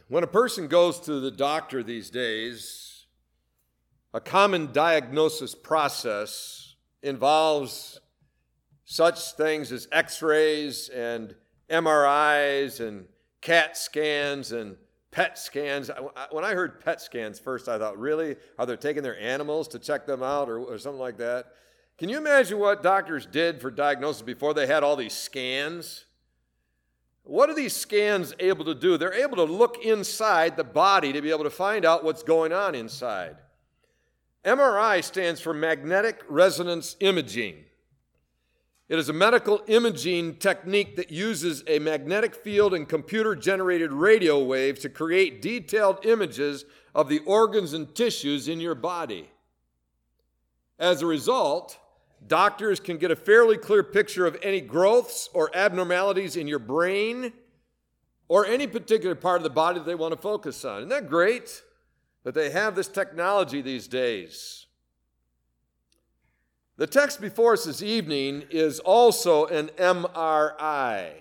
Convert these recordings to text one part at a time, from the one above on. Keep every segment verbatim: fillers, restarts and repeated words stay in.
When a person goes to the doctor these days, a common diagnosis process involves such things as x-rays and M R Is and CAT scans and P E T scans. When I heard P E T scans first, I thought, really? Are they taking their animals to check them out or, or something like that? Can you imagine what doctors did for diagnosis before they had all these scans? What are these scans able to do? They're able to look inside the body to be able to find out what's going on inside. M R I stands for magnetic resonance imaging. It is a medical imaging technique that uses a magnetic field and computer-generated radio waves to create detailed images of the organs and tissues in your body. As a result, doctors can get a fairly clear picture of any growths or abnormalities in your brain or any particular part of the body that they want to focus on. Isn't that great that they have this technology these days? The text before us this evening is also an M R I.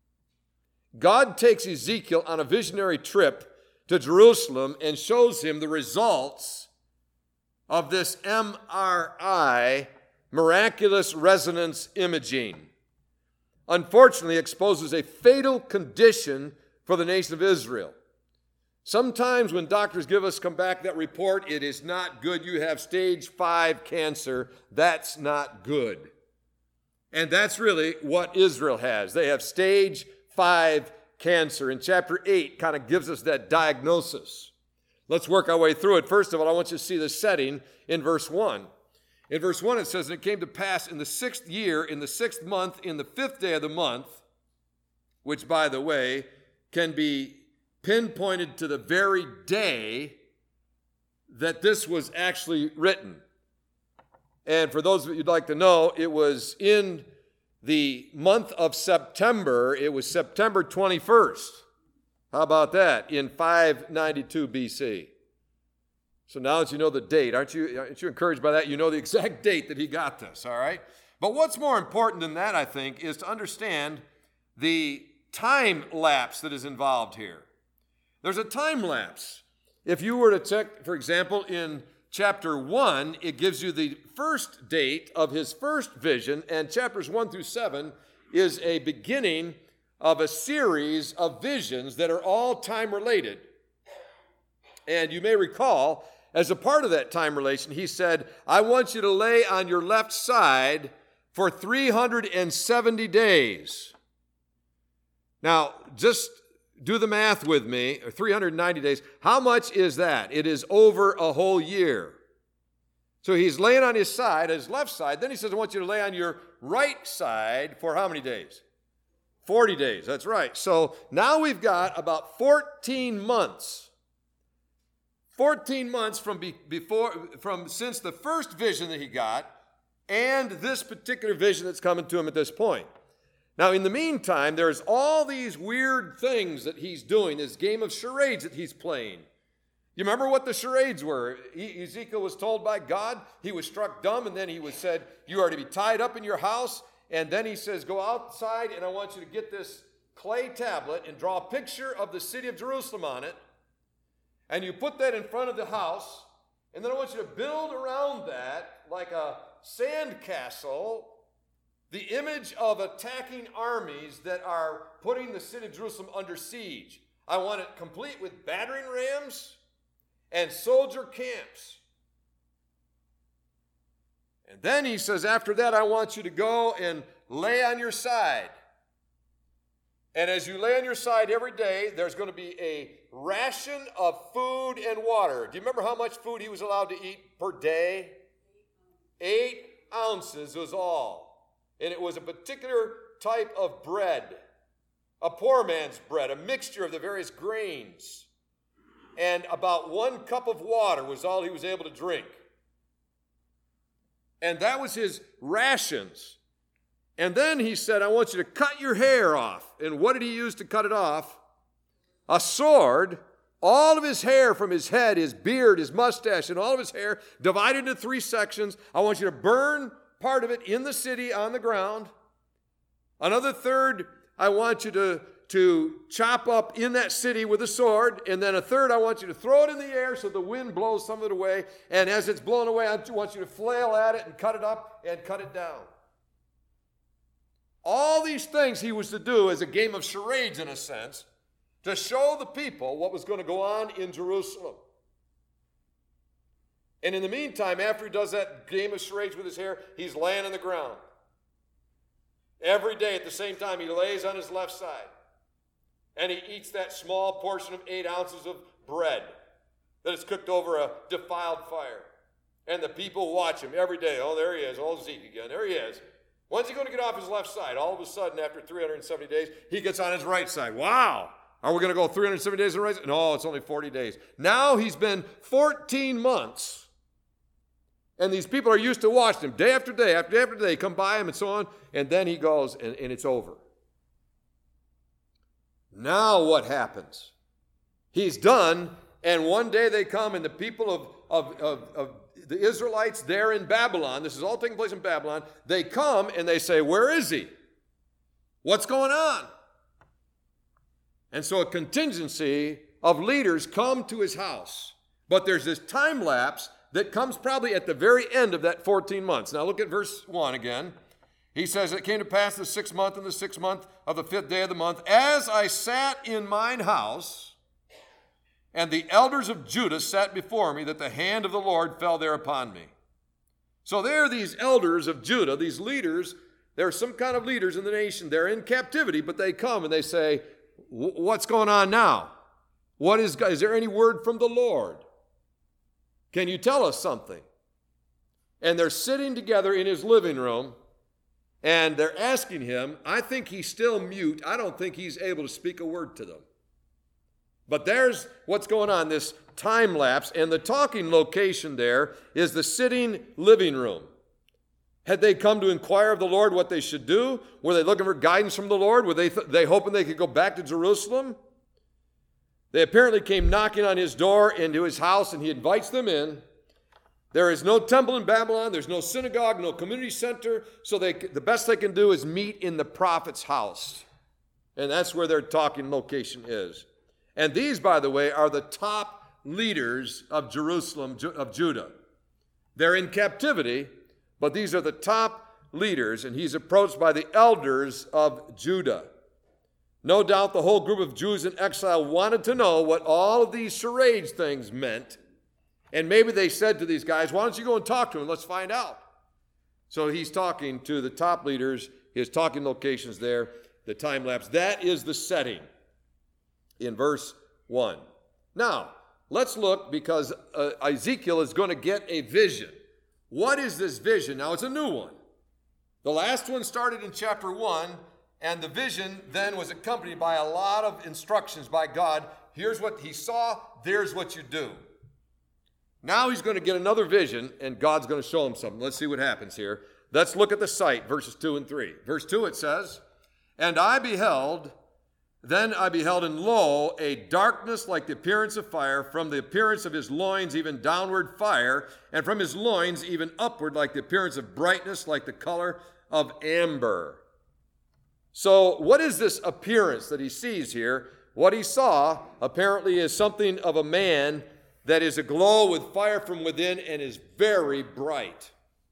God takes Ezekiel on a visionary trip to Jerusalem and shows him the results of this M R I, miraculous resonance imaging. Unfortunately, exposes a fatal condition for the nation of Israel. Sometimes when doctors give us come back that report, it is not good. You have stage five cancer. That's not good. And that's really what Israel has. They have stage five cancer. And chapter eight kind of gives us that diagnosis. Let's work our way through it. First of all, I want you to see the setting in verse one. In verse one it says, "And it came to pass in the sixth year, in the sixth month, in the fifth day of the month," which, by the way, can be pinpointed to the very day that this was actually written. And for those of you who'd like to know, it was in the month of September. It was September twenty-first. How about that? In five ninety-two B C. So now that you know the date, aren't you, aren't you encouraged by that? You know the exact date that he got this, all right? But what's more important than that, I think, is to understand the time lapse that is involved here. There's a time lapse. If you were to check, for example, in chapter one, it gives you the first date of his first vision, and chapters one through seven is a beginning of a series of visions that are all time related. And you may recall, as a part of that time relation, he said, "I want you to lay on your left side for three hundred seventy days. Now, just do the math with me, or three hundred ninety days. How much is that? It is over a whole year. So he's laying on his side, his left side. Then he says, I want you to lay on your right side for how many days? forty days, that's right. So now we've got about fourteen months. fourteen months from be, before, from since the first vision that he got and this particular vision that's coming to him at this point. Now, in the meantime, there's all these weird things that he's doing, this game of charades that he's playing. You remember what the charades were? He, Ezekiel was told by God, he was struck dumb, and then he was said, you are to be tied up in your house. And then he says, go outside, and I want you to get this clay tablet and draw a picture of the city of Jerusalem on it. And you put that in front of the house, and then I want you to build around that like a sand castle, the image of attacking armies that are putting the city of Jerusalem under siege. I want it complete with battering rams and soldier camps. And then he says, after that, I want you to go and lay on your side. And as you lay on your side every day, there's going to be a ration of food and water. Do you remember how much food he was allowed to eat per day? Eight ounces was all. And it was a particular type of bread, a poor man's bread, a mixture of the various grains. And about one cup of water was all he was able to drink. And that was his rations. And then he said, I want you to cut your hair off. And what did he use to cut it off? A sword. All of his hair from his head, his beard, his mustache, and all of his hair divided into three sections. I want you to burn part of it in the city on the ground. Another third, I want you to to chop up in that city with a sword, and then a third I want you to throw it in the air so the wind blows some of it away, and as it's blown away, I want you to flail at it and cut it up and cut it down. All these things he was to do as a game of charades, in a sense, to show the people what was going to go on in Jerusalem. And in the meantime, after he does that game of charades with his hair, he's laying on the ground. Every day at the same time, he lays on his left side. And he eats that small portion of eight ounces of bread that is cooked over a defiled fire. And the people watch him every day. Oh, there he is. Oh, Zeke again. There he is. When's he going to get off his left side? All of a sudden, after three hundred seventy days, he gets on his right side. Wow. Are we going to go three hundred seventy days on the right side? No, it's only forty days. Now he's been fourteen months. And these people are used to watching him day after day, after day after day, come by him and so on. And then he goes and, and it's over. Now what happens? He's done, and one day they come, and the people of, of, of, of the Israelites there in Babylon, this is all taking place in Babylon, they come and they say, where is he? What's going on? And so a contingency of leaders come to his house. But there's this time lapse that comes probably at the very end of that fourteen months. Now look at verse one again. He says, it came to pass the sixth month and the sixth month of the fifth day of the month, as I sat in mine house, and the elders of Judah sat before me, that the hand of the Lord fell there upon me. So there are these elders of Judah, these leaders. There are some kind of leaders in the nation. They're in captivity, but they come and they say, what's going on now? What is, is there any word from the Lord? Can you tell us something? And they're sitting together in his living room, and they're asking him. I think he's still mute. I don't think he's able to speak a word to them. But there's what's going on, this time lapse, and the talking location there is the sitting living room. Had they come to inquire of the Lord what they should do? Were they looking for guidance from the Lord? Were they, th- they hoping they could go back to Jerusalem? They apparently came knocking on his door into his house, and he invites them in. There is no temple in Babylon. There's no synagogue, no community center. So they, the best they can do is meet in the prophet's house. And that's where their talking location is. And these, by the way, are the top leaders of Jerusalem, of Judah. They're in captivity, but these are the top leaders, and he's approached by the elders of Judah. No doubt the whole group of Jews in exile wanted to know what all of these charades things meant. And maybe they said to these guys, why don't you go and talk to him? Let's find out. So he's talking to the top leaders, his talking locations there, the time lapse. That is the setting in verse one. Now, let's look, because uh, Ezekiel is going to get a vision. What is this vision? Now, it's a new one. The last one started in chapter one, and the vision then was accompanied by a lot of instructions by God. Here's what he saw, there's what you do. Now he's going to get another vision, and God's going to show him something. Let's see what happens here. Let's look at the sight, verses two and three. Verse two, it says, and I beheld, then I beheld, and lo, a darkness like the appearance of fire, from the appearance of his loins even downward fire, and from his loins even upward like the appearance of brightness, like the color of amber. So what is this appearance that he sees here? What he saw apparently is something of a man that is aglow with fire from within and is very bright.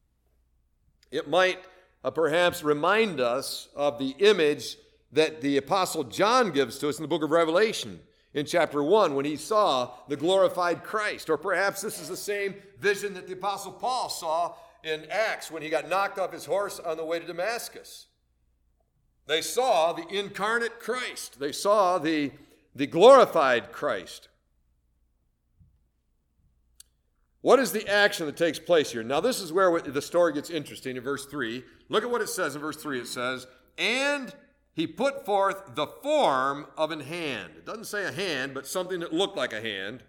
It might uh, perhaps remind us of the image that the Apostle John gives to us in the book of Revelation in chapter one when he saw the glorified Christ. Or perhaps this is the same vision that the Apostle Paul saw in Acts when he got knocked off his horse on the way to Damascus. They saw the incarnate Christ. They saw the, the glorified Christ. What is the action that takes place here? Now, this is where the story gets interesting in verse three. Look at what it says in verse three. It says, and he put forth the form of an hand. It doesn't say a hand, but something that looked like a hand.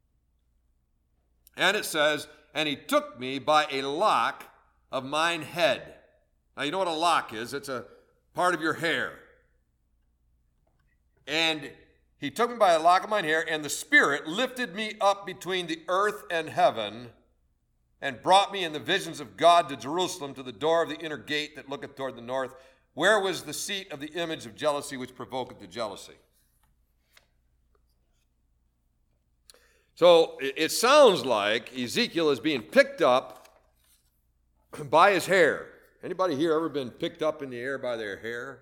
And it says, and he took me by a lock of mine head. Now, you know what a lock is. It's a part of your hair. And he took me by a lock of mine hair, and the Spirit lifted me up between the earth and heaven, and brought me in the visions of God to Jerusalem, to the door of the inner gate that looketh toward the north, Where was the seat of the image of jealousy which provoked the jealousy? So it sounds like Ezekiel is being picked up by his hair. Anybody here ever been picked up in the air by their hair?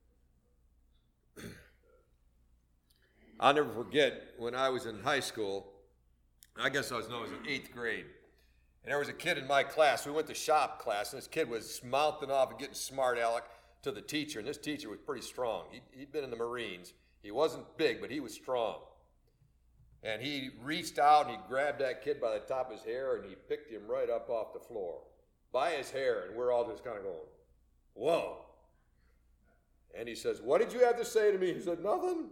I'll never forget when I was in high school, I guess I was known as in eighth grade, and there was a kid in my class. We went to shop class, and this kid was mouthing off and getting smart aleck to the teacher, and this teacher was pretty strong. He'd, he'd been in the Marines. He wasn't big, but he was strong. And he reached out and he grabbed that kid by the top of his hair and he picked him right up off the floor by his hair, and we're all just kind of going, whoa. And he says, what did you have to say to me? He said, nothing.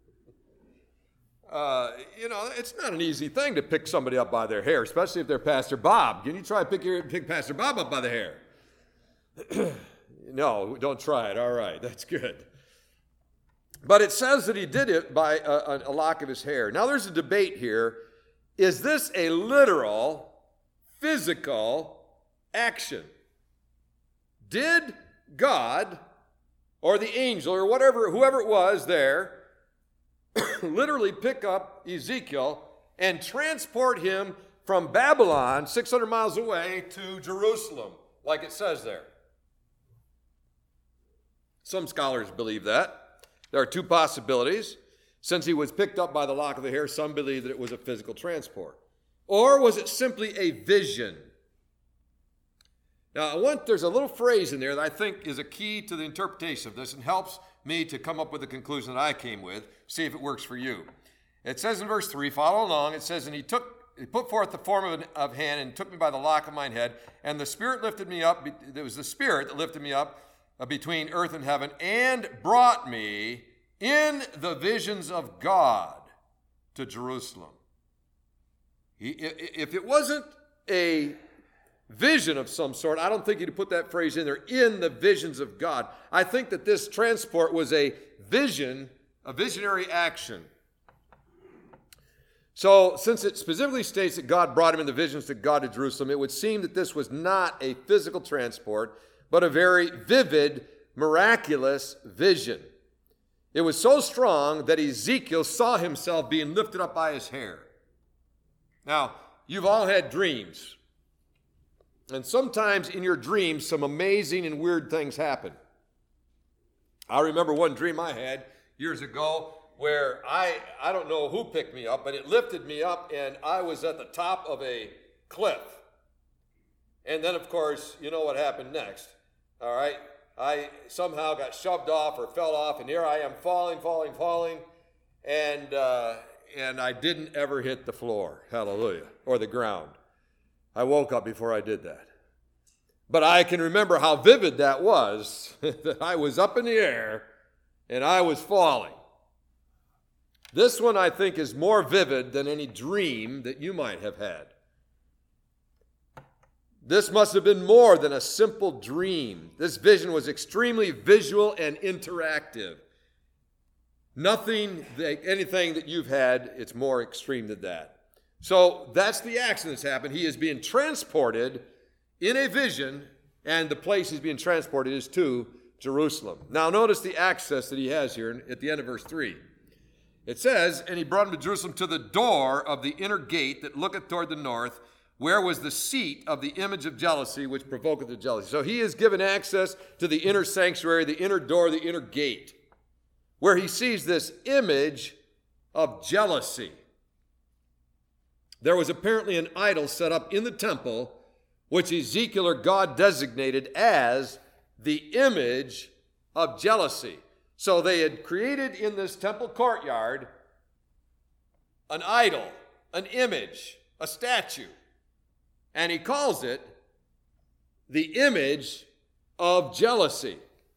uh, you know, it's not an easy thing to pick somebody up by their hair, especially if they're Pastor Bob. Can you try to pick, your, pick Pastor Bob up by the hair? No, don't try it. All right, that's good. But it says that he did it by a, a lock of his hair. Now there's a debate here. Is this a literal, physical action? Did God or the angel or whatever, whoever it was there, literally pick up Ezekiel and transport him from Babylon, six hundred miles away, to Jerusalem, like it says there? Some scholars believe that. There are two possibilities. Since he was picked up by the lock of the hair, some believe that it was a physical transport. Or was it simply a vision? Now, I want, there's a little phrase in there that I think is a key to the interpretation of this and helps me to come up with the conclusion that I came with, see if it works for you. It says in verse three, follow along, it says, and he took, he put forth the form of, an, of hand and took me by the lock of mine head, and the Spirit lifted me up, it was the Spirit that lifted me up uh, between earth and heaven, and brought me in the visions of God to Jerusalem. He, if it wasn't a vision of some sort, I don't think he'd put that phrase in there, in the visions of God. I think that this transport was a vision, a visionary action. So, since it specifically states that God brought him in the visions to God to Jerusalem, it would seem that this was not a physical transport, but a very vivid, miraculous vision. It was so strong that Ezekiel saw himself being lifted up by his hair. Now, you've all had dreams. And sometimes in your dreams, some amazing and weird things happen. I remember one dream I had years ago where I, I don't know who picked me up, but it lifted me up and I was at the top of a cliff. And then, of course, you know what happened next. All right? I somehow got shoved off or fell off, and here I am falling, falling, falling, and uh, and I didn't ever hit the floor, hallelujah, or the ground. I woke up before I did that. But I can remember how vivid that was, that I was up in the air and I was falling. This one, I think, is more vivid than any dream that you might have had. This must have been more than a simple dream. This vision was extremely visual and interactive. Nothing, that, anything that you've had, it's more extreme than that. So that's the action that's happened. He is being transported in a vision, and the place he's being transported is to Jerusalem. Now notice the access that he has here at the end of verse three. It says, and he brought him to Jerusalem to the door of the inner gate that looketh toward the north, where was the seat of the image of jealousy which provoketh the jealousy. So he is given access to the inner sanctuary, the inner door, the inner gate, where he sees this image of jealousy. There was apparently an idol set up in the temple, which Ezekiel or God designated as the image of jealousy. So they had created in this temple courtyard an idol, an image, a statue. And he calls it the image of jealousy.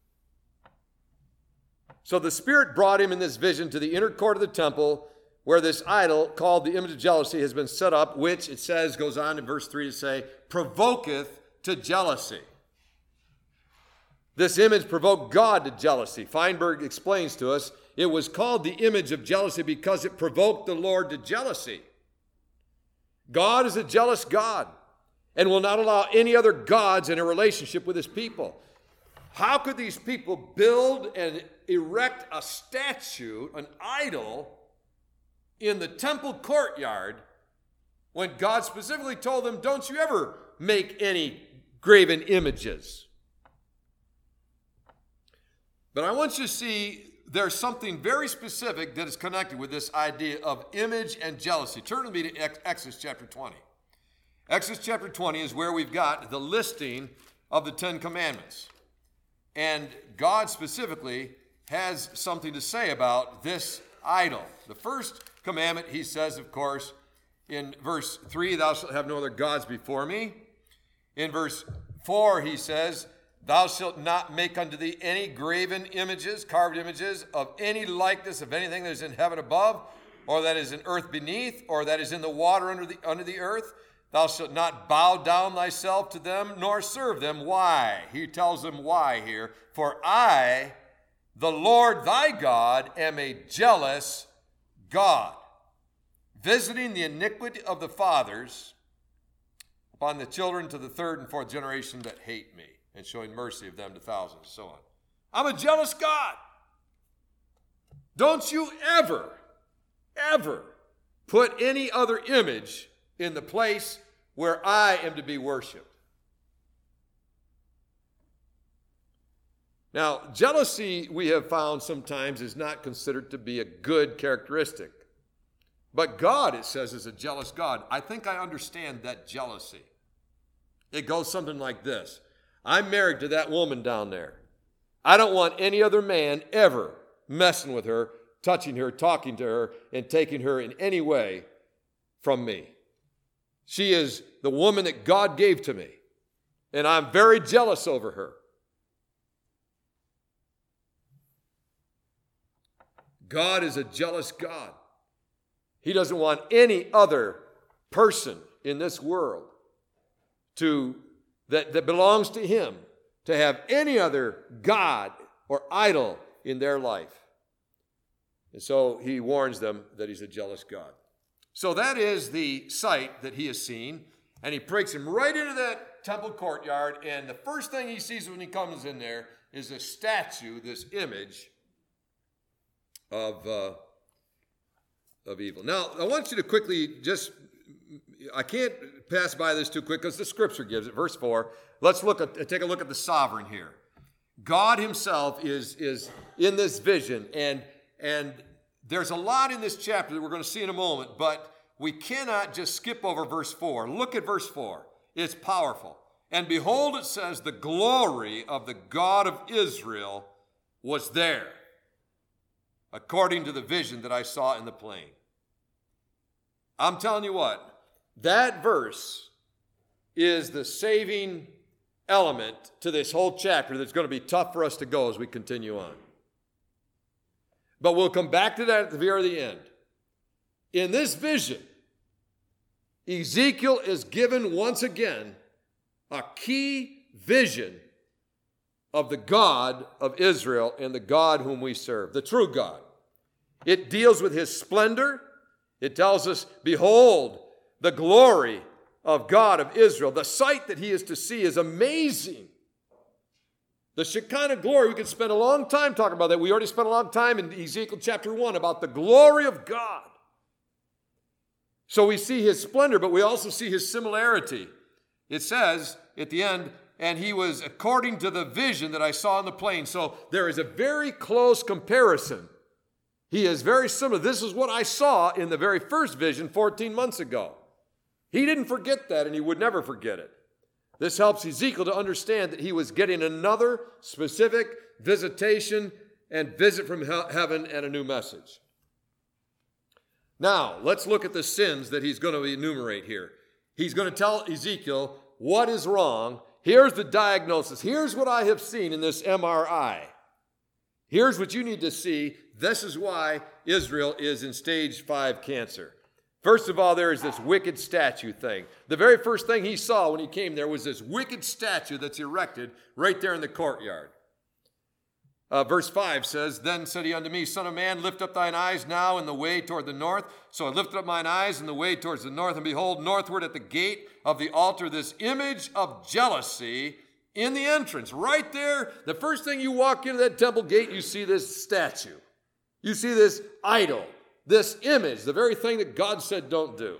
So the Spirit brought him in this vision to the inner court of the temple where this idol called the image of jealousy has been set up, which it says, goes on in verse three to say, provoketh to jealousy. This image provoked God to jealousy. Feinberg explains to us, it was called the image of jealousy because it provoked the Lord to jealousy. God is a jealous God and will not allow any other gods in a relationship with his people. How could these people build and erect a statue, an idol, in the temple courtyard when God specifically told them, don't you ever make any graven images? But I want you to see there's something very specific that is connected with this idea of image and jealousy. Turn with me to Exodus chapter twenty. Exodus chapter twenty is where we've got the listing of the Ten Commandments. And God specifically has something to say about this idol. The first commandment, he says, of course, in verse three, thou shalt have no other gods before me. In verse four, he says, thou shalt not make unto thee any graven images, carved images, of any likeness of anything that is in heaven above, or that is in earth beneath, or that is in the water under the, under the earth. Thou shalt not bow down thyself to them, nor serve them. Why? He tells them why here. For I, the Lord thy God, am a jealous God, visiting the iniquity of the fathers upon the children to the third and fourth generation that hate me, and showing mercy of them to thousands, and so on. I'm a jealous God. Don't you ever, ever put any other image in the place where I am to be worshiped. Now, jealousy, we have found sometimes, is not considered to be a good characteristic. But God, it says, is a jealous God. I think I understand that jealousy. It goes something like this. I'm married to that woman down there. I don't want any other man ever messing with her, touching her, talking to her, and taking her in any way from me. She is the woman that God gave to me, and I'm very jealous over her. God is a jealous God. He doesn't want any other person in this world to that, that belongs to him to have any other god or idol in their life. And so he warns them that he's a jealous God. So that is the sight that he has seen, and he breaks him right into that temple courtyard, and the first thing he sees when he comes in there is a statue, this image of, uh, of evil. Now, I want you to quickly just, I can't pass by this too quick because the scripture gives it. Verse four, let's look at, take a look at the sovereign here. God himself is, is in this vision, and, and there's a lot in this chapter that we're going to see in a moment, but we cannot just skip over verse four. Look at verse four. It's powerful. And behold, it says, the glory of the God of Israel was there, according to the vision that I saw in the plain. I'm telling you what, that verse is the saving element to this whole chapter that's going to be tough for us to go as we continue on. But we'll come back to that at the very end. In this vision, Ezekiel is given once again a key vision of the God of Israel and the God whom we serve, the true God. It deals with his splendor. It tells us, behold, the glory of God of Israel. The sight that he is to see is amazing. The Shekinah glory, we could spend a long time talking about that. We already spent a long time in Ezekiel chapter one about the glory of God. So we see his splendor, but we also see his similarity. It says at the end, and he was according to the vision that I saw in the plain. So there is a very close comparison. He is very similar. This is what I saw in the very first vision fourteen months ago. He didn't forget that, and he would never forget it. This helps Ezekiel to understand that he was getting another specific visitation and visit from he- heaven and a new message. Now, let's look at the sins that he's going to enumerate here. He's going to tell Ezekiel what is wrong. Here's the diagnosis. Here's what I have seen in this M R I. Here's what you need to see. This is why Israel is in stage five cancer. First of all, there is this wicked statue thing. The very first thing he saw when he came there was this wicked statue that's erected right there in the courtyard. Uh, verse five says, then said he unto me, Son of man, lift up thine eyes now in the way toward the north. So I lifted up mine eyes in the way towards the north, and behold, northward at the gate of the altar, this image of jealousy In the entrance, right there, the first thing you walk into that temple gate, you see this statue. You see this idol, this image, the very thing that God said don't do.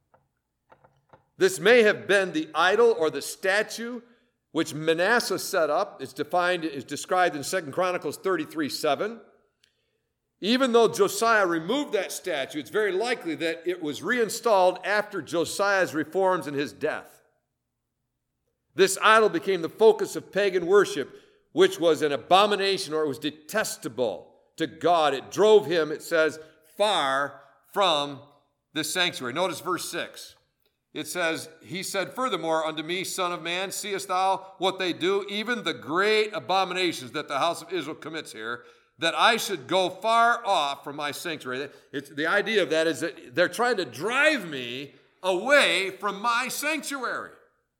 This may have been the idol or the statue which Manasseh set up. It's defined, is described in Second Chronicles thirty-three seven. Even though Josiah removed that statue, it's very likely that it was reinstalled after Josiah's reforms and his death. This idol became the focus of pagan worship, which was an abomination, or it was detestable to God. It drove him, it says, far from the sanctuary. Notice verse six. It says, he said, furthermore, unto me, son of man, seest thou what they do, even the great abominations that the house of Israel commits here, that I should go far off from my sanctuary. It's, the idea of that is that they're trying to drive me away from my sanctuary.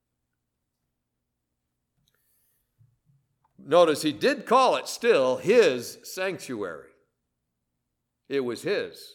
Notice he did call it still his sanctuary. It was his.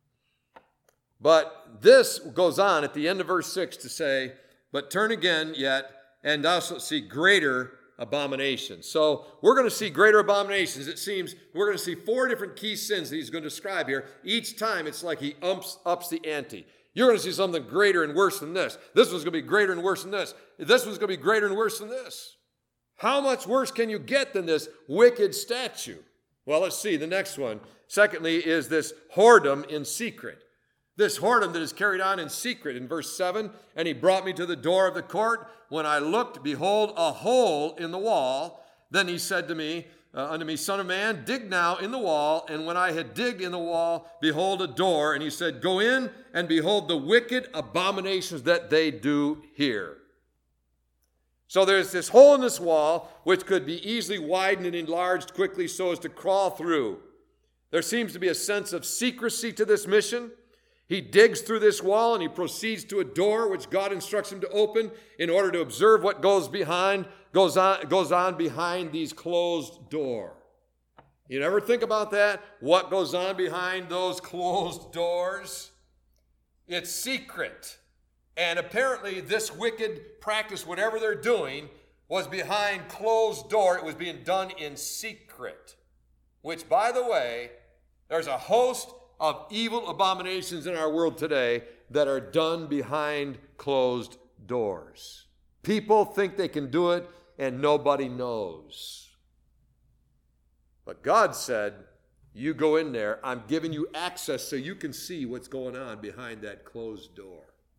But this goes on at the end of verse six to say, but turn again yet, and thou shalt see greater abominations. So we're going to see greater abominations. It seems we're going to see four different key sins that he's going to describe here. Each time it's like he umps, ups the ante. You're going to see something greater and worse than this. This one's going to be greater and worse than this. This one's going to be greater and worse than this. How much worse can you get than this wicked statue? Well, let's see. The next one, secondly, is this whoredom in secret. This whoredom that is carried on in secret in verse seven, and he brought me to the door of the court. When I looked, behold, a hole in the wall. Then he said to me, uh, unto me, son of man, dig now in the wall. And when I had digged in the wall, behold, a door. And he said, go in and behold the wicked abominations that they do here. So there's this hole in this wall, which could be easily widened and enlarged quickly so as to crawl through. There seems to be a sense of secrecy to this mission. He digs through this wall and he proceeds to a door which God instructs him to open in order to observe what goes behind, goes on, goes on behind these closed doors. You never think about that? What goes on behind those closed doors? It's secret. And apparently this wicked practice, whatever they're doing, was behind closed door. It was being done in secret. Which, by the way, there's a host of evil abominations in our world today that are done behind closed doors. People think they can do it and nobody knows. But God said, you go in there, I'm giving you access so you can see what's going on behind that closed door.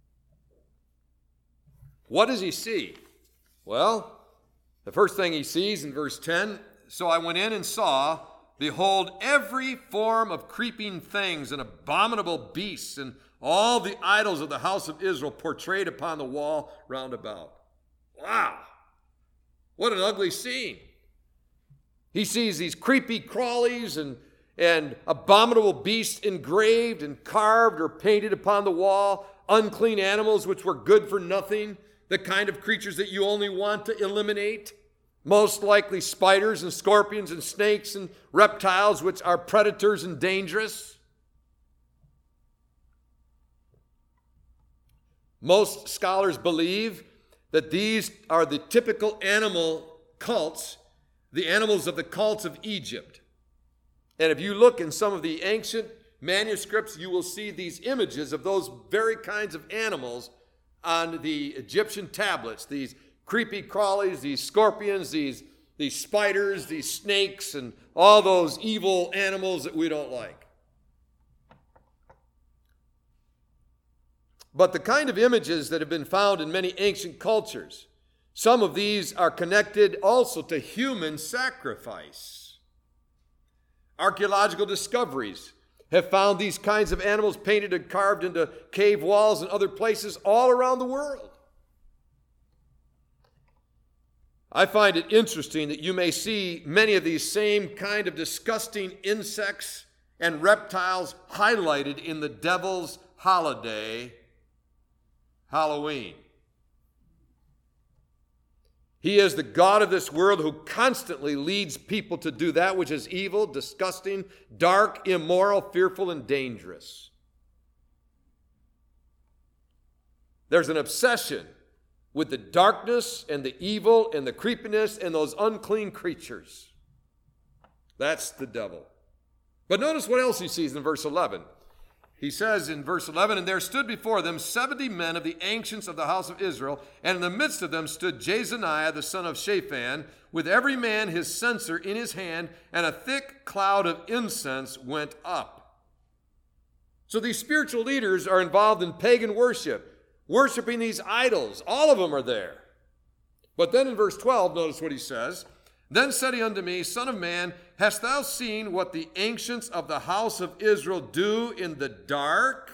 What does he see? Well, the first thing he sees in verse ten, so I went in and saw, behold, every form of creeping things and abominable beasts and all the idols of the house of Israel portrayed upon the wall round about. Wow! What an ugly scene. He sees these creepy crawlies and, and abominable beasts engraved and carved or painted upon the wall, unclean animals which were good for nothing, the kind of creatures that you only want to eliminate. Most likely spiders and scorpions and snakes and reptiles, which are predators and dangerous. Most scholars believe that these are the typical animal cults, the animals of the cults of Egypt. And if you look in some of the ancient manuscripts, you will see these images of those very kinds of animals on the Egyptian tablets, these creepy crawlies, these scorpions, these, these spiders, these snakes, and all those evil animals that we don't like. But the kind of images that have been found in many ancient cultures, some of these are connected also to human sacrifice. Archaeological discoveries have found these kinds of animals painted and carved into cave walls and other places all around the world. I find it interesting that you may see many of these same kind of disgusting insects and reptiles highlighted in the devil's holiday, Halloween. He is the God of this world who constantly leads people to do that which is evil, disgusting, dark, immoral, fearful, and dangerous. There's an obsession with the darkness and the evil and the creepiness and those unclean creatures. That's the devil. But notice what else he sees in verse eleven. He says in verse eleven, "And there stood before them seventy men of the ancients of the house of Israel, and in the midst of them stood Jezaniah the son of Shaphan, with every man his censer in his hand, and a thick cloud of incense went up." So these spiritual leaders are involved in pagan worship, worshiping these idols. All of them are there. But then in verse twelve, notice what he says. "Then said he unto me, Son of man, hast thou seen what the ancients of the house of Israel do in the dark?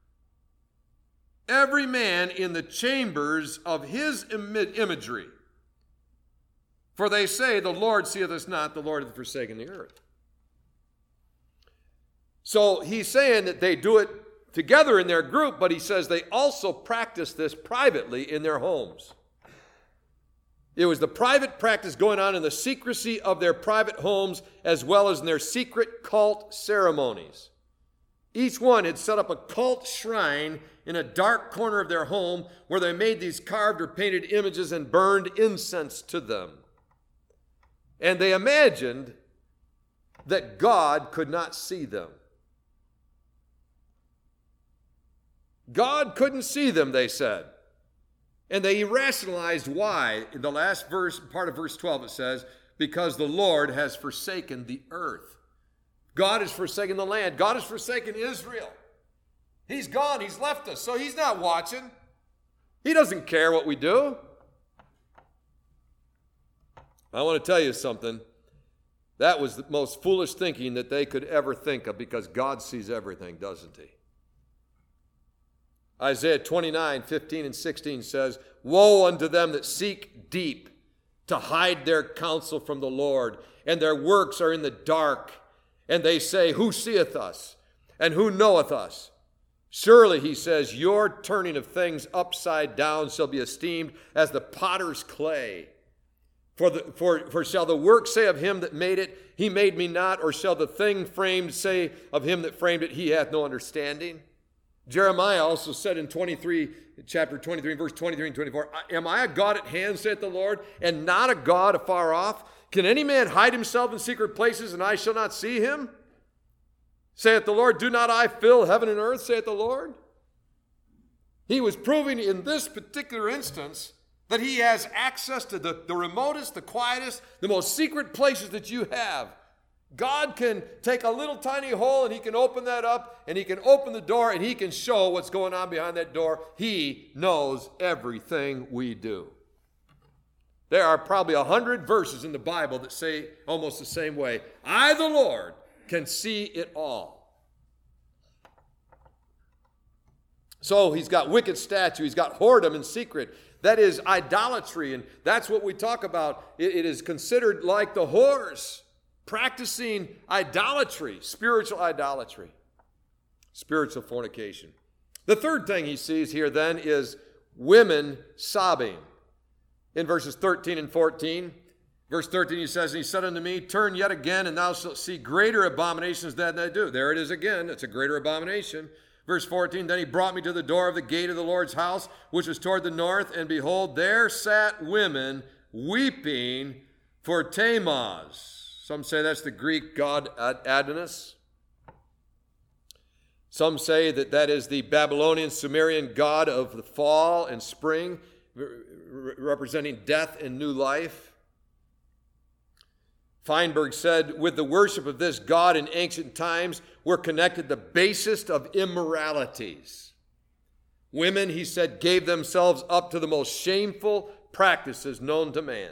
Every man in the chambers of his im- imagery. For they say, The Lord seeth us not, the Lord hath forsaken the earth." So he's saying that they do it together in their group, but he says they also practice this privately in their homes. It was the private practice going on in the secrecy of their private homes as well as in their secret cult ceremonies. Each one had set up a cult shrine in a dark corner of their home where they made these carved or painted images and burned incense to them. And they imagined that God could not see them. God couldn't see them, they said. And they rationalized why. In the last verse, part of verse twelve, it says, because the Lord has forsaken the earth. God has forsaken the land. God has forsaken Israel. He's gone. He's left us. So he's not watching. He doesn't care what we do. I want to tell you something. That was the most foolish thinking that they could ever think of, because God sees everything, doesn't he? Isaiah twenty-nine, fifteen and sixteen says, "Woe unto them that seek deep to hide their counsel from the Lord, and their works are in the dark. And they say, Who seeth us? And who knoweth us? Surely," he says, "your turning of things upside down shall be esteemed as the potter's clay. For, the, for, for shall the work say of him that made it, He made me not? Or shall the thing framed say of him that framed it, He hath no understanding?" Jeremiah also said in twenty-three, chapter twenty-three, verse twenty-three and twenty-four, "Am I a God at hand, saith the Lord, and not a God afar off? Can any man hide himself in secret places, and I shall not see him? Saith the Lord, do not I fill heaven and earth, saith the Lord?" He was proving in this particular instance that he has access to the, the remotest, the quietest, the most secret places that you have. God can take a little tiny hole and he can open that up, and he can open the door and he can show what's going on behind that door. He knows everything we do. There are probably a hundred verses in the Bible that say almost the same way. I, the Lord, can see it all. So he's got wicked statue. He's got whoredom in secret. That is idolatry, and that's what we talk about. It, it is considered like the whores. Practicing idolatry, spiritual idolatry, spiritual fornication. The third thing he sees here then is women sobbing. In verses thirteen and fourteen, verse thirteen he says, "And he said unto me, Turn yet again, and thou shalt see greater abominations than they do." There it is again, it's a greater abomination. Verse fourteen, "Then he brought me to the door of the gate of the Lord's house, which was toward the north, and behold, there sat women weeping for Tammuz." Some say that's the Greek god Adonis. Some say that that is the Babylonian Sumerian god of the fall and spring, representing death and new life. Feinberg said, with the worship of this god in ancient times were connected the basest of immoralities. Women, he said, gave themselves up to the most shameful practices known to man.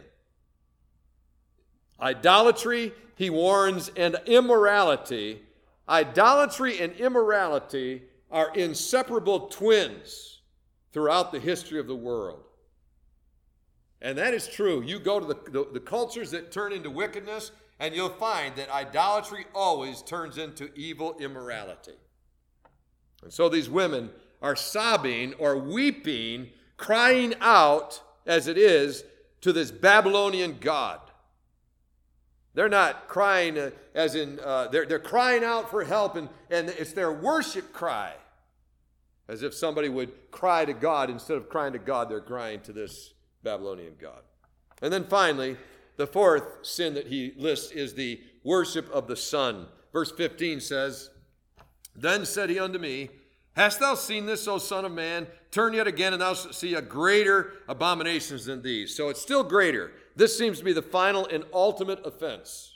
Idolatry, he warns, and immorality. Idolatry and immorality are inseparable twins throughout the history of the world. And that is true. You go to the, the, the cultures that turn into wickedness, and you'll find that idolatry always turns into evil immorality. And so these women are sobbing or weeping, crying out, as it is, to this Babylonian god. They're not crying uh, as in, uh, they're, they're crying out for help, and, and it's their worship cry. As if somebody would cry to God. Instead of crying to God, they're crying to this Babylonian god. And then finally, the fourth sin that he lists is the worship of the sun. Verse fifteen says, Then said he unto me, Hast thou seen this, O son of man? Turn yet again, and thou shalt see a greater abominations than these. So it's still greater. This seems to be the final and ultimate offense.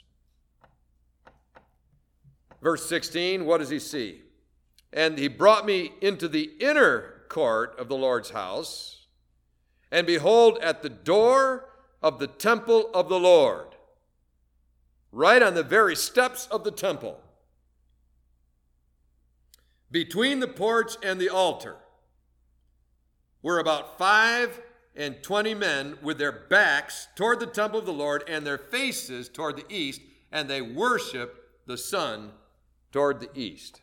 Verse sixteen, what does he see? And he brought me into the inner court of the Lord's house, and behold, at the door of the temple of the Lord, right on the very steps of the temple, between the porch and the altar, were about five and twenty men with their backs toward the temple of the Lord and their faces toward the east, and they worshiped the sun toward the east.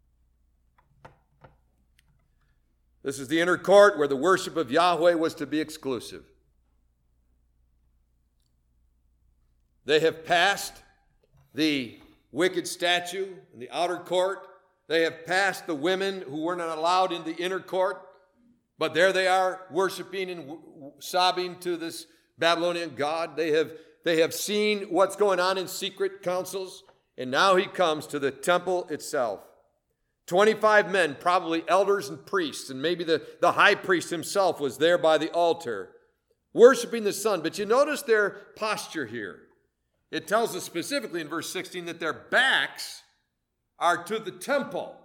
This is the inner court where the worship of Yahweh was to be exclusive. They have passed the wicked statue in the outer court. They have passed the women who were not allowed in the inner court. But there they are worshiping and sobbing to this Babylonian god. They have, they have seen what's going on in secret councils. And now he comes to the temple itself. twenty-five men, probably elders and priests, and maybe the, the high priest himself was there by the altar, worshiping the sun. But you notice their posture here. It tells us specifically in verse sixteen that their backs are to the temple.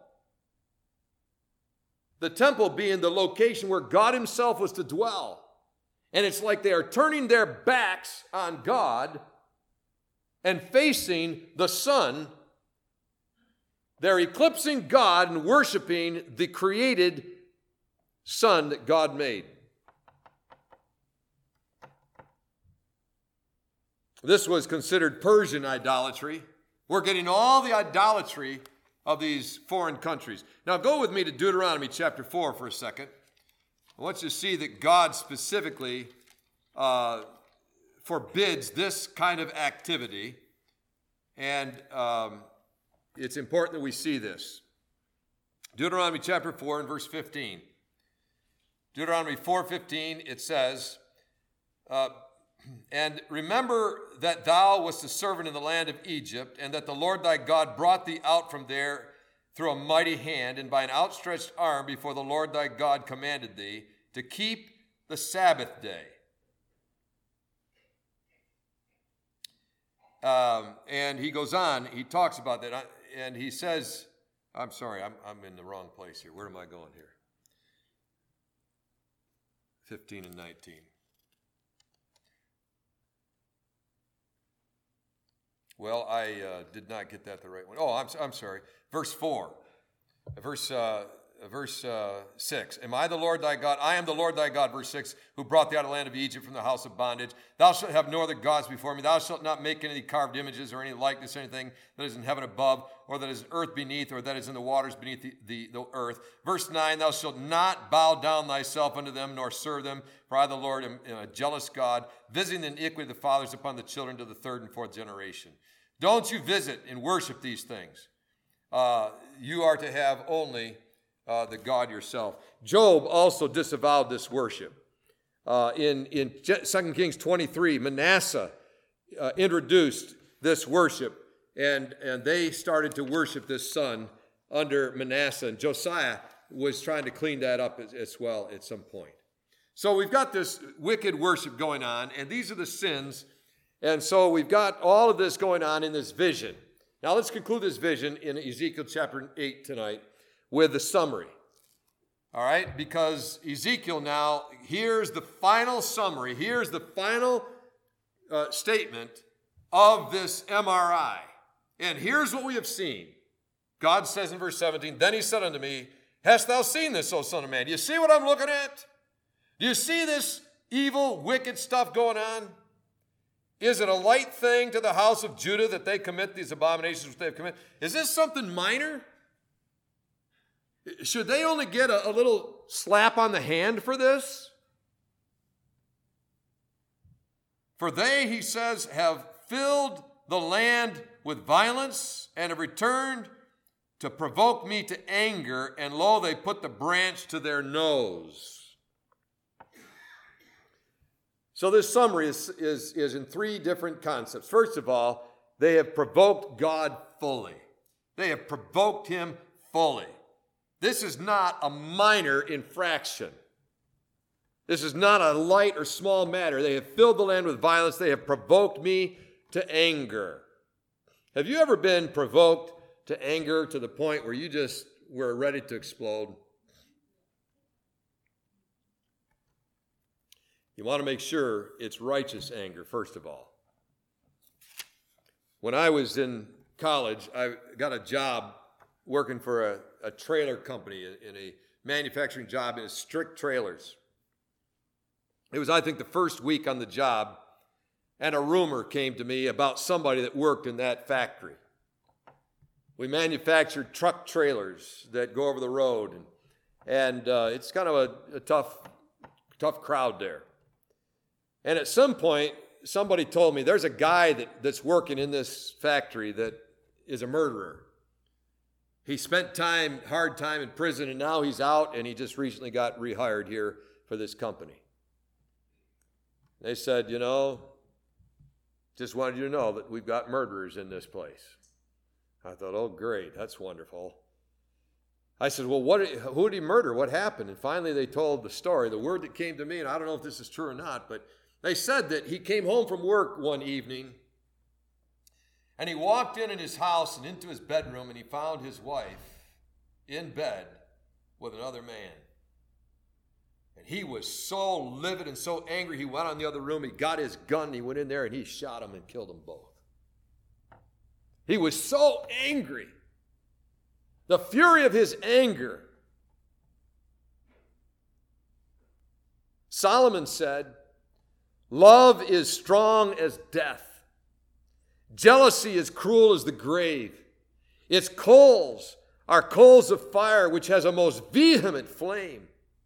The temple being the location where God himself was to dwell. And it's like they are turning their backs on God and facing the sun. They're eclipsing God and worshiping the created sun that God made. This was considered Persian idolatry. We're getting all the idolatry of these foreign countries. Now go with me to Deuteronomy chapter four for a second. I want you to see that God specifically uh, forbids this kind of activity. And um, it's important that we see this. Deuteronomy chapter four and verse fifteen. Deuteronomy four fifteen, it says, uh, And remember that thou wast a servant in the land of Egypt, and that the Lord thy God brought thee out from there through a mighty hand, and by an outstretched arm before the Lord thy God commanded thee to keep the Sabbath day. Um, and he goes on, he talks about that, and he says, I'm sorry, I'm, I'm in the wrong place here. Where am I going here? fifteen and nineteen. Well, I uh, did not get that the right one. Oh, I'm, I'm sorry. Verse four. Verse uh, verse uh, six. Am I the Lord thy God? I am the Lord thy God, verse six, who brought thee out of the land of Egypt from the house of bondage. Thou shalt have no other gods before me. Thou shalt not make any carved images or any likeness, or anything that is in heaven above, or that is in earth beneath, or that is in the waters beneath the, the, the earth. Verse nine, thou shalt not bow down thyself unto them, nor serve them, for I the Lord am a jealous God, visiting the iniquity of the fathers upon the children to the third and fourth generation. Don't you visit and worship these things. Uh, you are to have only uh, the God yourself. Job also disavowed this worship. Uh, in, in Second Kings twenty-three, Manasseh uh, introduced this worship, and, and they started to worship this sun under Manasseh. And Josiah was trying to clean that up as, as well at some point. So we've got this wicked worship going on, and these are the sins. And so we've got all of this going on in this vision. Now let's conclude this vision in Ezekiel chapter eight tonight with the summary. All right, because Ezekiel now, here's the final summary. Here's the final uh, statement of this M R I. And here's what we have seen. God says in verse seventeen, Then he said unto me, Hast thou seen this, O son of man? Do you see what I'm looking at? Do you see this evil, wicked stuff going on? Is it a light thing to the house of Judah that they commit these abominations which they have committed? Is this something minor? Should they only get a, a little slap on the hand for this? For they, he says, have filled the land with violence and have returned to provoke me to anger, and lo, they put the branch to their nose. So this summary is, is, is in three different concepts. First of all, they have provoked God fully. They have provoked him fully. This is not a minor infraction. This is not a light or small matter. They have filled the land with violence. They have provoked me to anger. Have you ever been provoked to anger to the point where you just were ready to explode? You want to make sure it's righteous anger, first of all. When I was in college, I got a job working for a, a trailer company in a manufacturing job in strict trailers. It was, I think, the first week on the job, and a rumor came to me about somebody that worked in that factory. We manufactured truck trailers that go over the road, and, and uh, it's kind of a, a tough, tough crowd there. And at some point, somebody told me, there's a guy that, that's working in this factory that is a murderer. He spent time, hard time in prison, and now he's out, and he just recently got rehired here for this company. They said, you know, just wanted you to know that we've got murderers in this place. I thought, oh, great, that's wonderful. I said, well, what? Who did he murder? What happened? And finally they told the story. The word that came to me, and I don't know if this is true or not, but they said that he came home from work one evening, and he walked in in his house and into his bedroom, and he found his wife in bed with another man. And he was so livid and so angry, he went on the other room, he got his gun, he went in there, and he shot him and killed them both. He was so angry. The fury of his anger. Solomon said, love is strong as death. Jealousy is cruel as the grave. Its coals are coals of fire, which has a most vehement flame.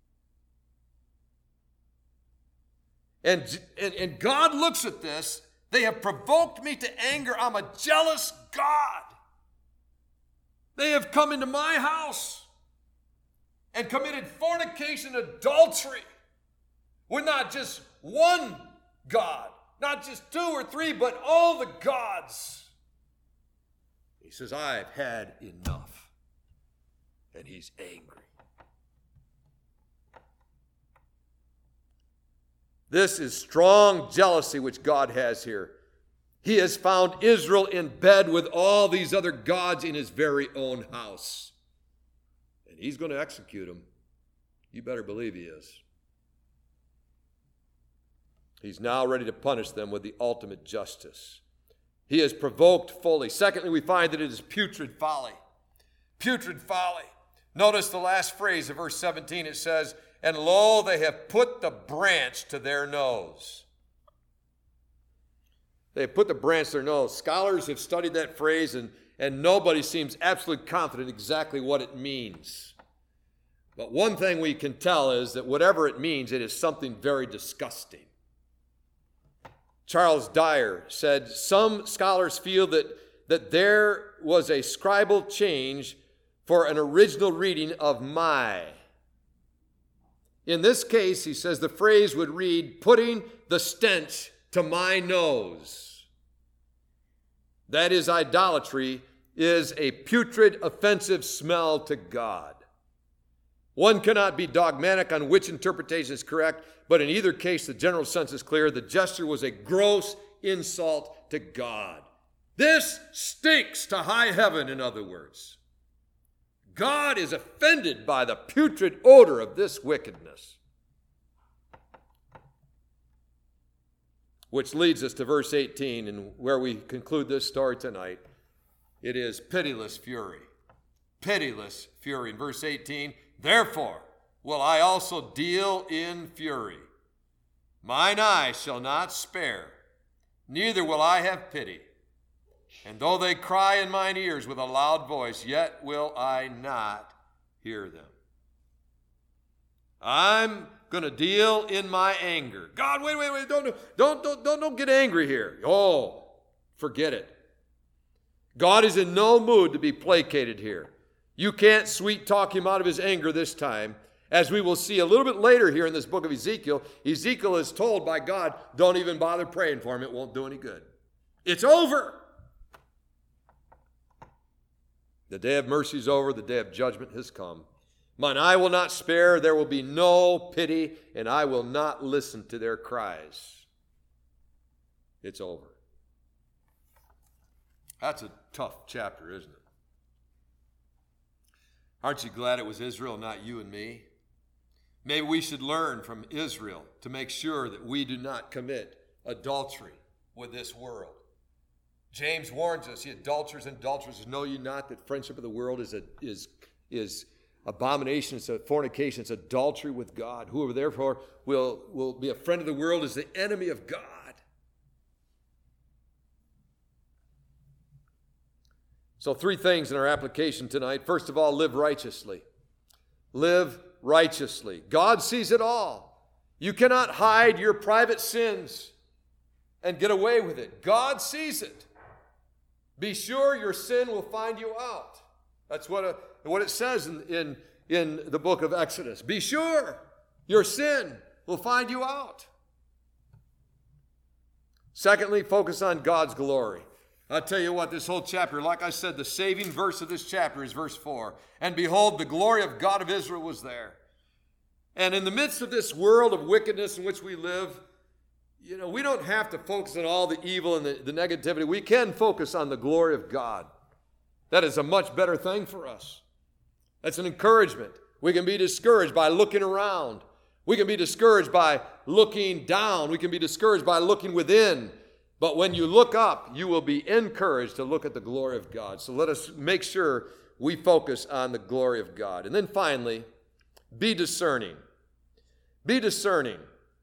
And, and, and God looks at this. They have provoked me to anger. I'm a jealous God. They have come into my house and committed fornication and adultery with not just one God, not just two or three, but all the gods. He says, I've had enough. And he's angry. This is strong jealousy which God has here. He has found Israel in bed with all these other gods in his very own house. And he's going to execute them. You better believe he is. He's now ready to punish them with the ultimate justice. He is provoked fully. Secondly, we find that it is putrid folly. Putrid folly. Notice the last phrase of verse seventeen. It says, and lo, they have put the branch to their nose. They have put the branch to their nose. Scholars have studied that phrase, and, and nobody seems absolutely confident exactly what it means. But one thing we can tell is that whatever it means, it is something very disgusting. Charles Dyer said, some scholars feel that, that there was a scribal change for an original reading of my. In this case, he says, the phrase would read, putting the stench to my nose. That is, idolatry is a putrid, offensive smell to God. One cannot be dogmatic on which interpretation is correct, but in either case, the general sense is clear. The gesture was a gross insult to God. This stinks to high heaven, in other words. God is offended by the putrid odor of this wickedness. Which leads us to verse eighteen, and where we conclude this story tonight. It is pitiless fury. Pitiless fury. In verse eighteen, therefore will I also deal in fury. Mine eye shall not spare, neither will I have pity. And though they cry in mine ears with a loud voice, yet will I not hear them. I'm going to deal in my anger. God, wait, wait, wait, don't, don't, don't, don't, don't get angry here. Oh, forget it. God is in no mood to be placated here. You can't sweet talk him out of his anger this time. As we will see a little bit later here in this book of Ezekiel, Ezekiel is told by God, don't even bother praying for him. It won't do any good. It's over. The day of mercy is over. The day of judgment has come. Mine eye will not spare. There will be no pity, and I will not listen to their cries. It's over. That's a tough chapter, isn't it? Aren't you glad it was Israel, not you and me? Maybe we should learn from Israel to make sure that we do not commit adultery with this world. James warns us, ye adulterers and adulteresses, know you not that friendship of the world is a, is, is abomination, it's a fornication, it's adultery with God. Whoever therefore will, will be a friend of the world is the enemy of God. So three things in our application tonight. First of all, live righteously. Live righteously. God sees it all. You cannot hide your private sins and get away with it. God sees it. Be sure your sin will find you out. That's what, a, what it says in, in, in the book of Exodus. Be sure your sin will find you out. Secondly, focus on God's glory. I'll tell you what, this whole chapter, like I said, the saving verse of this chapter is verse four. And behold, the glory of God of Israel was there. And in the midst of this world of wickedness in which we live, you know, we don't have to focus on all the evil and the, the negativity. We can focus on the glory of God. That is a much better thing for us. That's an encouragement. We can be discouraged by looking around. We can be discouraged by looking down. We can be discouraged by looking within. But when you look up, you will be encouraged to look at the glory of God. So let us make sure we focus on the glory of God. And then finally, be discerning. Be discerning.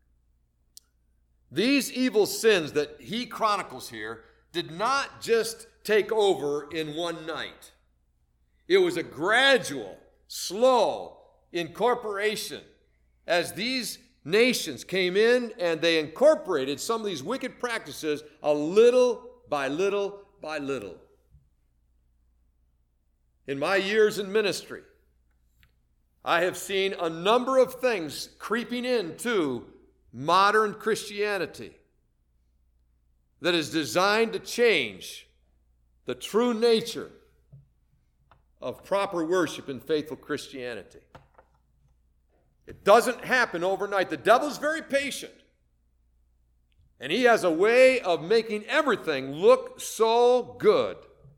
These evil sins that he chronicles here did not just take over in one night. It was a gradual, slow incorporation as these nations came in and they incorporated some of these wicked practices a little by little by little. In my years in ministry, I have seen a number of things creeping into modern Christianity that is designed to change the true nature of proper worship in faithful Christianity. It doesn't happen overnight. The devil's very patient. And he has a way of making everything look so good.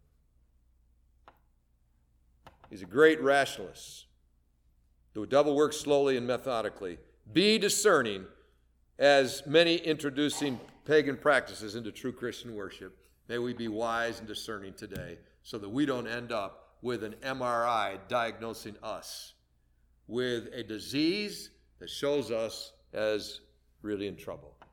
He's a great rationalist. The devil works slowly and methodically. Be discerning as many introducing pagan practices into true Christian worship. May we be wise and discerning today so that we don't end up with an M R I diagnosing us with a disease that shows us as really in trouble.